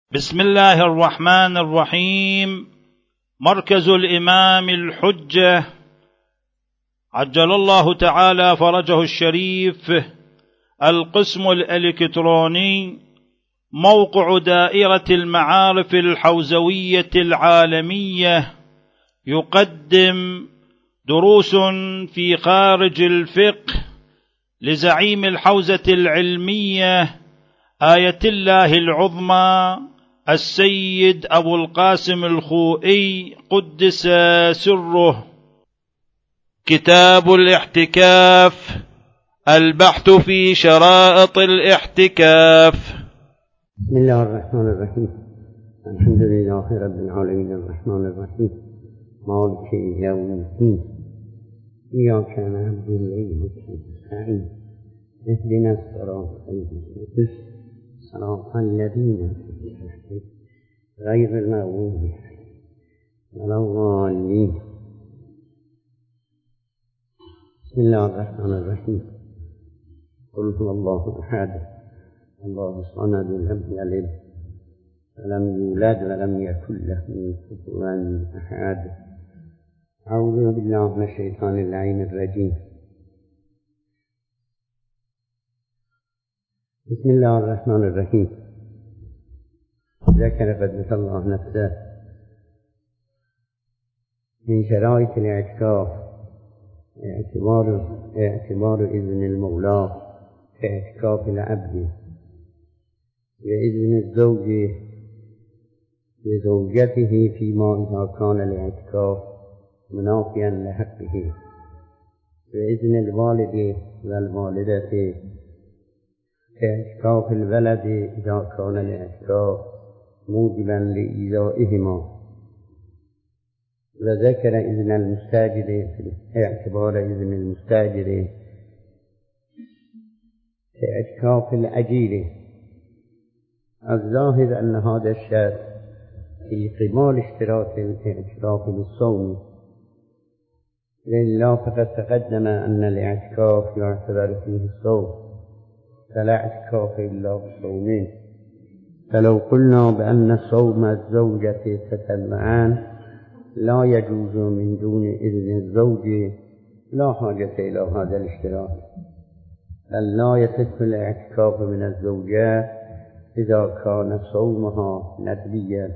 بسم الله الرحمن الرحيم. مركز الإمام الحجة عجل الله تعالى فرجه الشريف، القسم الإلكتروني، موقع دائرة المعارف الحوزوية العالمية، يقدم دروس في خارج الفقه لزعيم الحوزة العلمية آية الله العظمى السيد أبو القاسم الخوئي قدس سره. كتاب الاحتكاف، البحث في شرائط الاحتكاف. بسم الله الرحمن الرحيم. الحمد لله رب العالمين الرحمن الرحيم مالك يوم الدين، إياك نعبد وإياك نستعين، اهدنا الصراط المستقيم صراط الذين أنعمت غير المغضوب ولا الضالين. بسم الله الرحمن الرحيم. قل هو الله أحد الله الصمد لم يلد ولم يولد ولم يكن له كفوا أحد. أعوذ بالله من الشيطان اللعين الرجيم. بسم الله الرحمن الرحيم. ذكر قدس الله نفسه من شرائط الاعتكاف اعتبار إذن المولى في اعتكاف العبد، وإذن الزوج لزوجته فيما إذا كان الاعتكاف منافيا لحقه، وإذن الوالد والوالدة في اعتكاف الولد إذا كان الاعتكاف موجبا لإيذائهما، وذكر إذن المستاجر في اعتبار إذن المستاجر في اعتكاف الأجير. الظاهر أن هذا الشرط في قبال اشتراط الاعتكاف للصوم، لله فقد تقدم أن الاعتكاف يعتبر فيه الصوم، فلا اعتكاف إلا بصومين. فلو قلنا بأن صوم الزوجة تتبعان لا يجوز من دون إذن الزوج لا حاجة إلى هذا الاشتراط، بل لا يصح الاعتكاف من الزوجة إذا كان صومها ندبيا،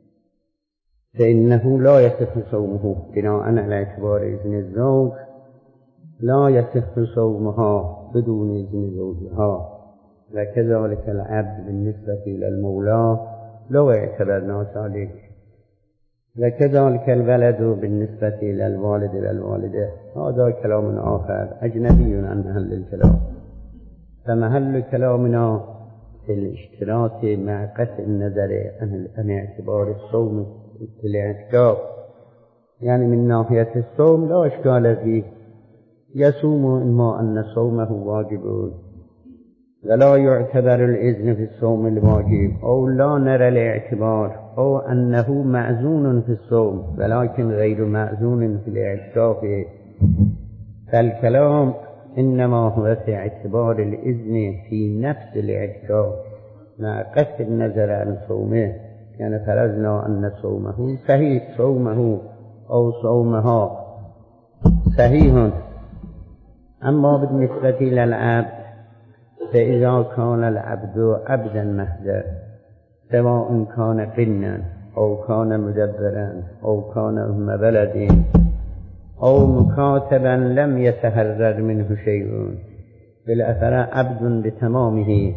فإنه لا يصح صومه بناء على اعتبار إذن الزوج، لا يصح صومها بدون إذن زوجها. وكذلك العبد بالنسبة إلى المولى لو اعتبرنا ذلك، وكذلك الولد بالنسبة إلى الوالد والوالدة. هذا كلام آخر أجنبي عن محل الكلام، فمحل كلامنا في الاشتراط مع قطع النظر عن اعتبار الصوم في الاعتكاف، يعني من ناحية الصوم لا إشكال فيه، يصوم إما أن صومه واجب ولا يعتبر الإذن في الصوم الواجب، أو لا نرى الاعتبار، أو أنه معزون في الصوم ولكن غير معزون في الاعتكاف. فالكلام إنما هو في اعتبار الإذن في نفس الاعتكاف مع قصد النظر عن صومه. يعني فرضنا أن صومه صحيح، صومه أو صومها صحيح. أما بالنسبة إلى العبد فإذا كان العبد عبدا محضا، سواء كان قنا أو كان مدبرا أو كان أم بلد أو مكاتبا لم يتحرر منه شيء، بالأثر عبد بتمامه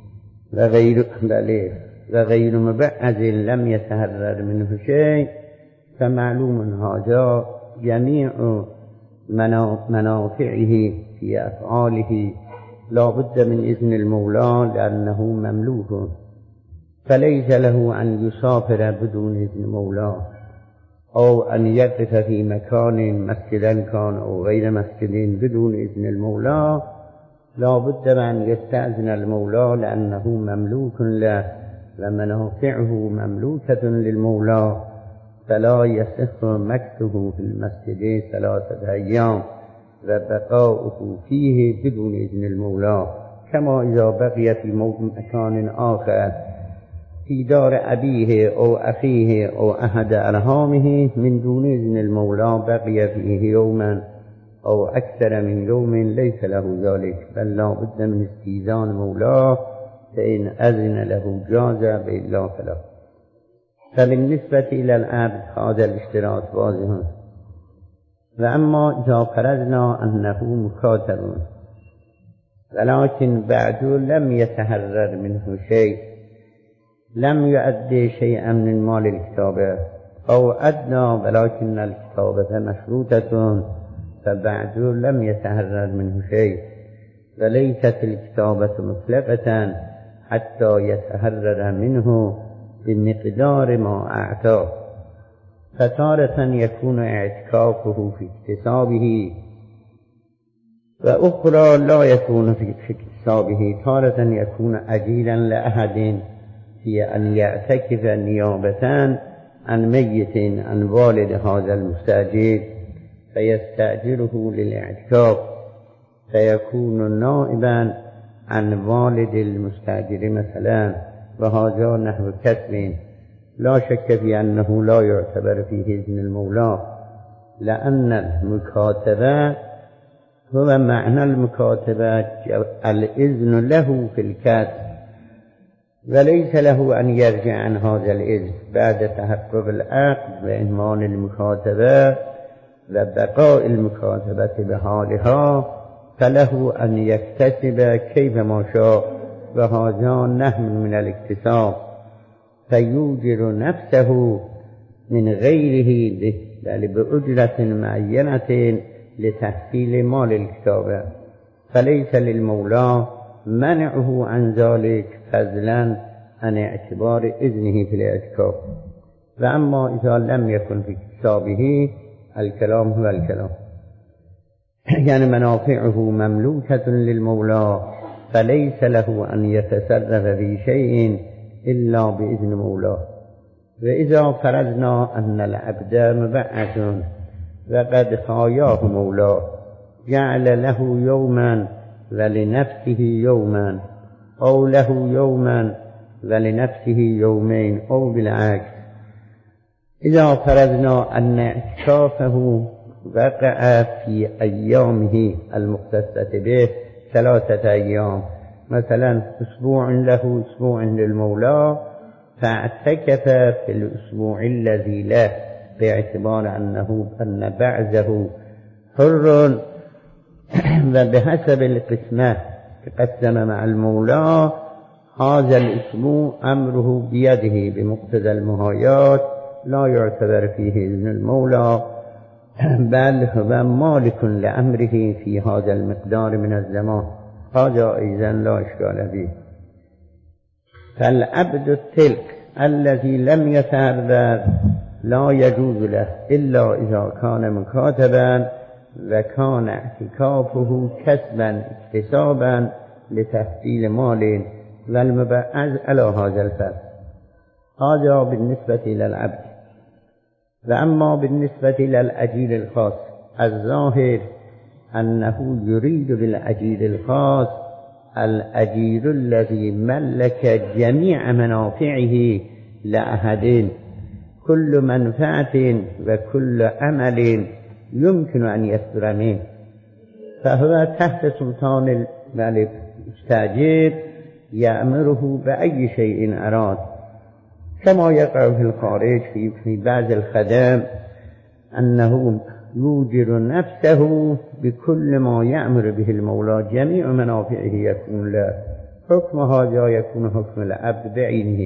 وغير مبعد لم يتحرر منه شيء، فمعلوم هذا جميع منافعه في أفعاله لا بد من إذن المولى لأنه مملوك، فليس له أن يسافر بدون إذن مولاه، أو أن يقف في مكان مسجدا كان أو غير مسجد بدون إذن المولى. لا بد من يستأذن المولى لأنه مملوك له ومنافعه مملوكة للمولى، فلا يصح مكثه في المسجد 3 أيام وبقاؤه فيه بدون إذن المولى، كما إذا بقي في مكان آخر في دار أبيه أو أخيه أو أحد أرحامه من دون إذن المولى بقي فيه يوما أو أكثر من يوم ليس له ذلك، بل لا بد من استئذان مولاه، فإن أذن له جاز وإلا فلا. فبالنسبة إلى العبد هذا الاشتراط واضح. وأما إذا فرضنا أنه مكاتب ولكن بعد لم يتحرر منه شيء، لم يؤدي شيئا من مال الكتابة، أو أدنى ولكن الكتابة مشروطة، فبعد لم يتحرر منه شيء، وليست الكتابة مطلقة حتى يتحرر منه بمقدار ما أعطاه. فتارة يكون اعتكافه في اكتسابه وأخرى لا يكون في اكتسابه. تارة يكون أجيلا لأحد في أن يعتكف نيابة عن ميت عن والد هذا المستأجر فيستأجره للاعتكاف، فيكون نائبا عن والد المستأجر مثلا، وهذا نحو كسب لا شك في أنه لا يعتبر فيه إذن المولى، لأن المكاتبة هو معنى المكاتبة الإذن له في الكسب، وليس له أن يرجع عن هذا الإذن بعد تحقق العقد وإنهاء المكاتبة وبقاء المكاتبة بحالها، فله أن يكتسب كيفما شاء، وهذا نحو من الاكتساب، فيوجر نفسه من غيره بل بأجرة معينة لتحصيل مال الكتابة، فليس للمولى منعه عن ذلك فضلا عن اعتبار إذنه في الاعتكاف. وأما إذا لم يكن في اكتسابه الكلام هو الكلام، يعني منافعه مملوكة للمولى، فليس له أن يتصرف في شيء إلا بإذن مولاه. وإذا فرضنا أن العبد مبعث وقد خاياه مولاه، جعل له يوما ولنفسه يوما، أو له يوما ولنفسه يومين، أو بالعكس. إذا فرضنا أن اعتكافه وقع في أيامه المختصة به 3 أيام، مثلا أسبوع له أسبوع للمولى، فاعتكف في الأسبوع الذي له باعتبار أن بعثه حر، وبحسب القسمة تقسم مع المولى هذا الأسبوع أمره بيده بمقتضى المهايات، لا يعتبر فيه إذن المولى، بل هو مالك لأمره في هذا المقدار من الزمان. هذا أيضا لا إشكال فيه. فالعبد التلك الذي لم يتحرر لا يجوز له إلا إذا كان مكاتبا وكان اعتكافه كسبا اكتسابا لتحصيل مال، والمبعث على هذا الفرض. هذا بالنسبة إلى العبد. وأما بالنسبة إلى الأجير الخاص، الظاهر أنه يريد بالأجير الخاص الأجير الذي ملك جميع منافعه لأحد، كل منفعة وكل عمل يمكن أن يصدر منه، فهو تحت سلطان الملك المستأجر يأمره بأي شيء أراد، كما يقع في الخارج في بعض الخدم أنه يوجر نفسه بكل ما يأمر به المولى، جميع منافعه يكون له، حكم هذا يكون حكم العبد بعينه.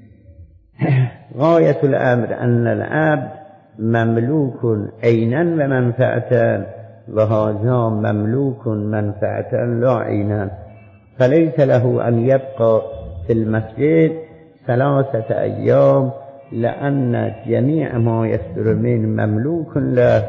غاية الأمر أن العبد مملوك عينا ومنفعة، وهذا مملوك منفعة لا عينا، فليس له أن يبقى في المسجد 3 أيام، لأن جميع ما يصدر منه مملوك له،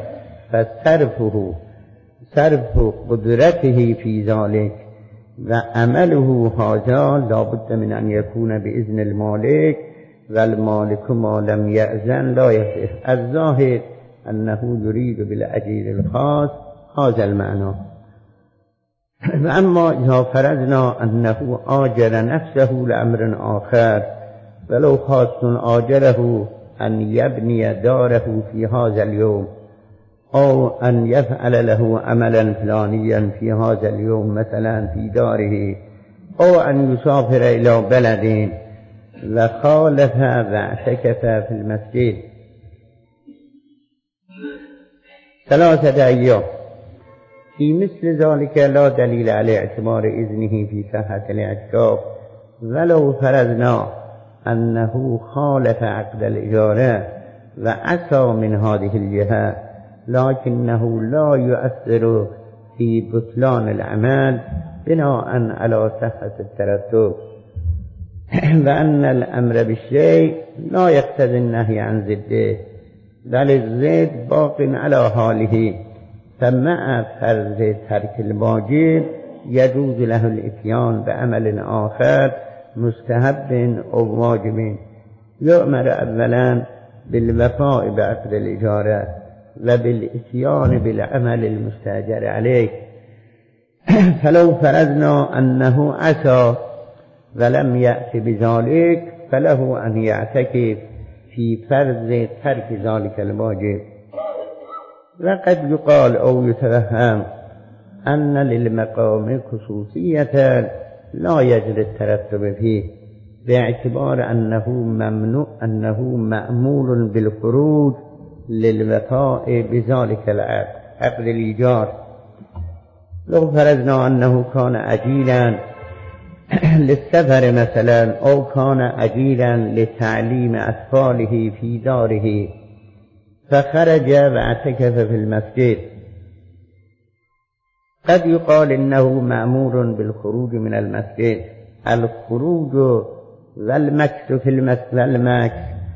فصرف قدرته في ذلك وعمله هذا لا بد من أن يكون بإذن المالك، والمالك ما لم يأذن لا يصح. الظاهر أنه يريد بالأجير الخاص هذا المعنى. وأما إذا فرضنا أنه آجر نفسه لأمر آخر، ولو خاص آجره أن يبني داره في هذا اليوم أو أن يفعل له عملا فلانيا في هذا اليوم مثلا في داره أو أن يسافر إلى بلد وخالف واعتكف في المسجد 3 أيام في مثل ذلك لا دليل على اعتبار إذنه في صحة الاعتكاف ولو فرضنا أنه خالف عقد الإجارة وعصى من هذه الجهة لكنه لا يؤثر في بطلان العمل بناء على صحة الترتب وأن الأمر بالشيء لا يقتضي النهي عن ضده بل الضد باق على حاله فمع فرض ترك الواجب يجوز له الاتيان بعمل آخر مستحب أو واجب يؤمر أولا بالوفاء بعقد الإجارة وبالاتيان بالعمل المستأجر عليه فلو فرضنا أنه عصى ولم يأت بذلك فله أن يعتكف في فرض ترك ذلك الواجب. وقد يقال أو يتوهم أن للمقام خصوصية لا يجري الترتب فيه باعتبار أنه مأمول بالخروج للوفاء بذلك العقد عقد الإيجار. لو فرضنا أنه كان أجيلا للسفر مثلا أو كان أجيلا لتعليم أطفاله في داره فخرج واعتكف في المسجد قد يقال إنه مأمور بالخروج من المسجد. الخروج والمكث في المسجد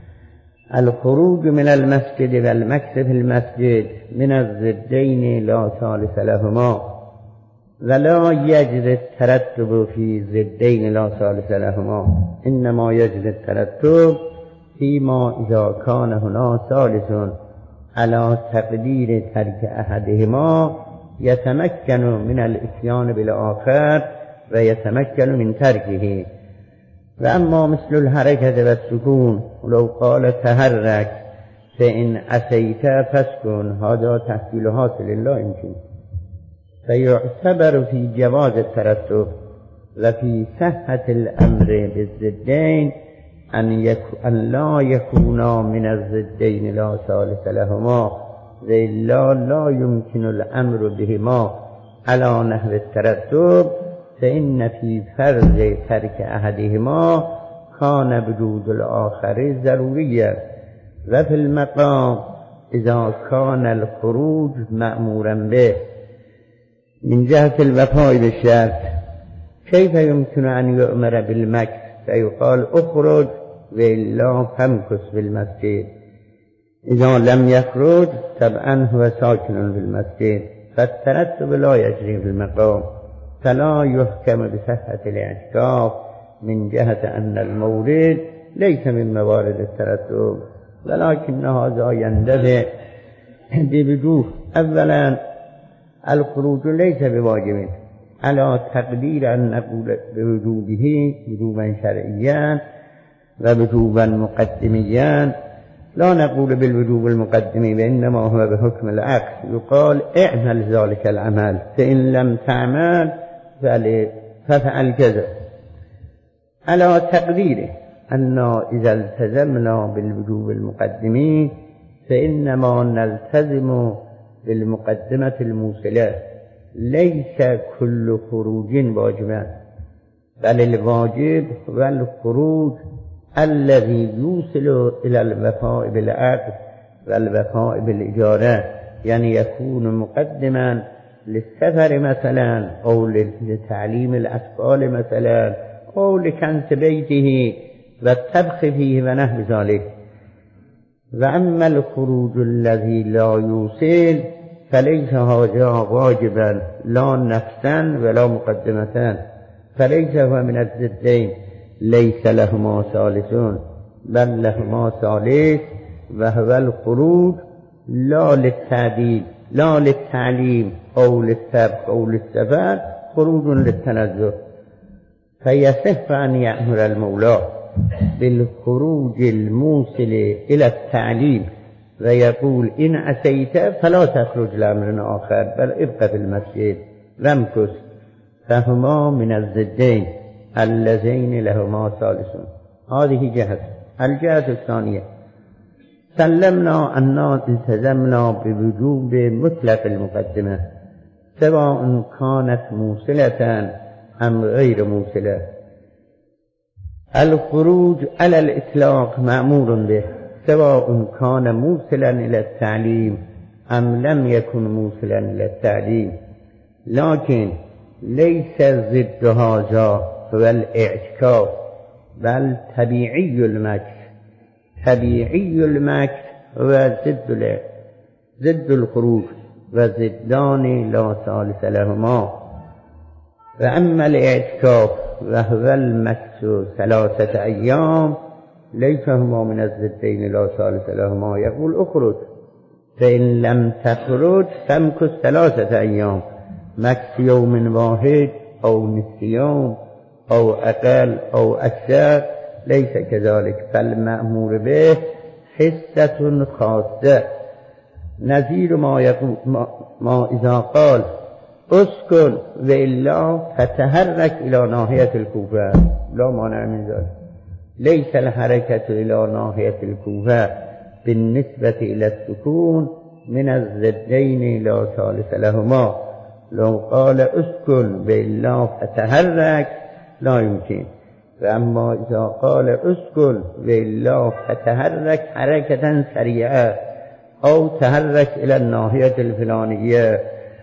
الخروج من المسجد والمكث في المسجد من الضدين لا ثالث لهما ولا يجري الترتب في ضدين لا ثالث لهما إنما يجري الترتب فيما إذا كان هنا ثالث على تقدير ترك أحدهما يتمكن من الاتيان بالآخر ويتمكن من تركه. وأما مثل الحركة والسكون ولو قال تحرك فإن أتيت فاسكن هذا تحصيل حاصل لا يمكن فيعتبر في جواز الترتب وفي صحة الأمر بالضدين أن لا يكونا من الضدين لا ثالث لهما وإلا لا يمكن الأمر بهما على نحو الترتب فإن في فرض ترك أحدهما كان وجود الآخر ضروريا. وفي المقام إذا كان الخروج مأمورا به من جهة الوفاء بالشرط كيف يمكن أن يؤمر بالمكث فيقال اخرج وإلا فامكث في المسجد؟ إذا لم يخرج طبعا هو ساكن في المسجد فالترتب لا يجري في المقام فلا يحكم بصحة الاعتكاف من جهة أن المورد ليس من موارد الترتب ولكن هذا يندفع بوجوه. أولا الخروج ليس بواجب على تقدير أن نقول بوجوبه وجوبا شرعيا ووجوبا مقدميا لا نقول بالوجوب المقدمي وإنما هو بحكم العقد يقال اعمل ذلك العمل فإن لم تعمل ففعل كذا على تقديره أن إذا التزمنا بالوجوب المقدمي فإنما نلتزم بالمقدمة الموصلة ليس كل خروج واجبا بل الواجب هو الخروج الذي يوصل إلى الوفاء بالعقد والوفاء بالإجارة يعني يكون مقدما للسفر مثلا أو لتعليم الأطفال مثلا أو لكنس بيته والطبخ فيه ونحو ذلك. وأما الخروج الذي لا يوصل فليس هذا واجبا لا نفسا ولا مقدمة فليس هو من الضدين ليس لهما ثالثون بل لهما ثالث وهو الخروج لا للتعديل لا للتعليم أو للطبخ أو للسفر خروج للتنزه فيصح أن يأمر المولى بالخروج الموصل إلى التعليم ويقول إن أتيت فلا تخرج لأمر آخر بل ابقى في المسجد وامكث، فهما من الضدين اللذين لهما ثالثون. هذه جهة. الجهة الثانية سلمنا أننا التزمنا بوجوب مطلق المقدمة سواء كانت موصلة أم غير موصلة. الخروج على الإطلاق مأمور به سواء كان موصلا إلى التعليم أم لم يكن موصلا إلى التعليم، لكن ليس ضد هذا هو الاعتكاف، بل طبيعي المكث. طبيعي المكث هو ضد الخروج وضدان لا ثالث لهما. وأما الاعتكاف وهو المكث 3 أيام ليس هما من الضدين لا ثالث لهما. يقول اخرج، فإن لم تخرج فامكث 3 أيام، مكث يوم واحد أو نصف يوم أو أقل أو أكثر ليس كذلك، فالمأمور به حصة خاصة، نظير ما إذا قال اسكن وإلا فتحرك إلى ناحية الكوفة، لا مانع من ذلك. ليس الحركة إلى ناحية الكوفة بالنسبة إلى السكون من الضدين لا ثالث لهما. لو قال اسكن وإلا فتحرك لا يمكن. فأما إذا قال اسكن وإلا فتحرك حركة سريعة أو تحرك إلى الناحية الفلانية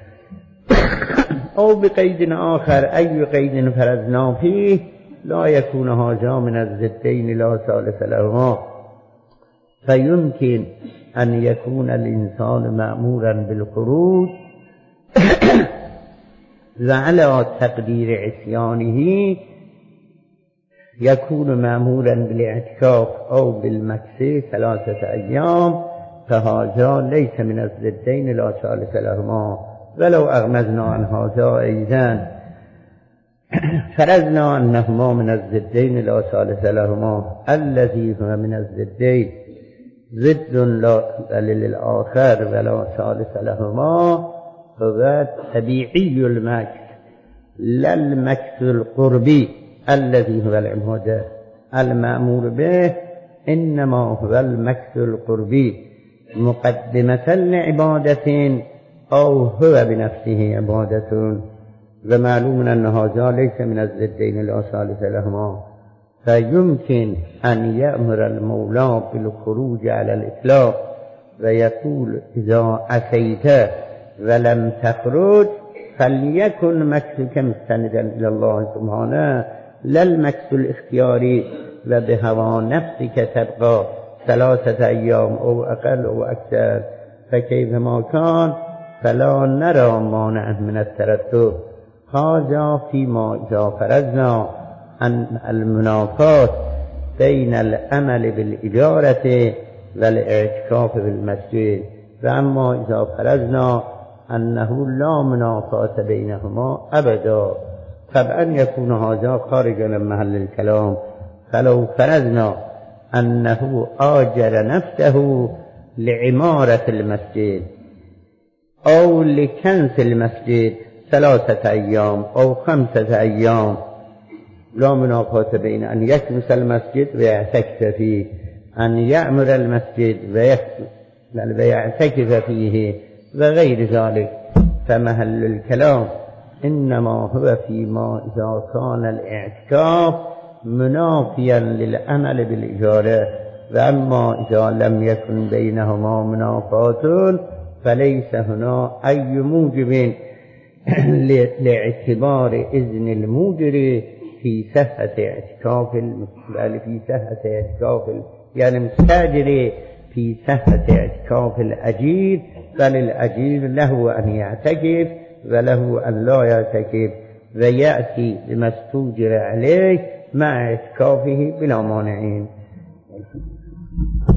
أو بقيد آخر أي قيد فرضنا فيه لا يكون هذا من الضدين لا ثالث لهما. فيمكن أن يكون الإنسان مأمورا بالخروج وعلى تقدير عصيانه يكون مأمورا بالاعتكاف أو بالمكث 3 أيام، فهذا ليس من الضدين لا ثالث لهما. ولو أغمزنا عن هذا أيضا فرضنا أنهما من الضدين لا ثالث لهما، الذي هو من الضدين ضد للآخر ولا ثالث لهما هو طبيعي المكث لا المكث القربي الذي هو العبادة. المأمور به إنما هو المكث القربي مقدمة لعبادة أو هو بنفسه عبادة، ومعلوم أن هذا ليس من الضدين لا ثالث لهما. فيمكن أن يأمر المولى بالخروج على الإطلاق ويقول إذا أتيت ولم تخرج فليكن مكثك مستندا إلى الله سبحانه لا المكث الاختياري وبهوى نفسك تبقى 3 أيام أو أقل أو أكثر. فكيفما كان فلا نرى مانعا من الترتب. هذا فيما إذا فرضنا أن المنافاة بين العمل بالإجارة والاعتكاف بالمسجد. فأما إذا فرضنا أنه لا منافاة بينهما أبدا طبعا يكون هذا خارجا من محل الكلام. فلو فرضنا أنه آجر نفسه لعمارة المسجد أو لكنس المسجد 3 أيام أو 5 أيام لا منافاة بين أن يكنس المسجد ويعتكف فيه، أن يعمر المسجد ويعتكف فيه وغير ذلك. فمحل الكلام إنما هو فيما إذا كان الاعتكاف منافيا للعمل بالإجارة. وأما إذا لم يكن بينهما منافاة فليس هنا أي موجب لاعتبار إذن الموجر في صحة اعتكاف يعني مستاجر في صحة اعتكاف الأجير، بل الأجير له أن يعتكف وله أن لا يعتكف ويأتي بما استوجر عليه مع اعتكافه بلا مانعين.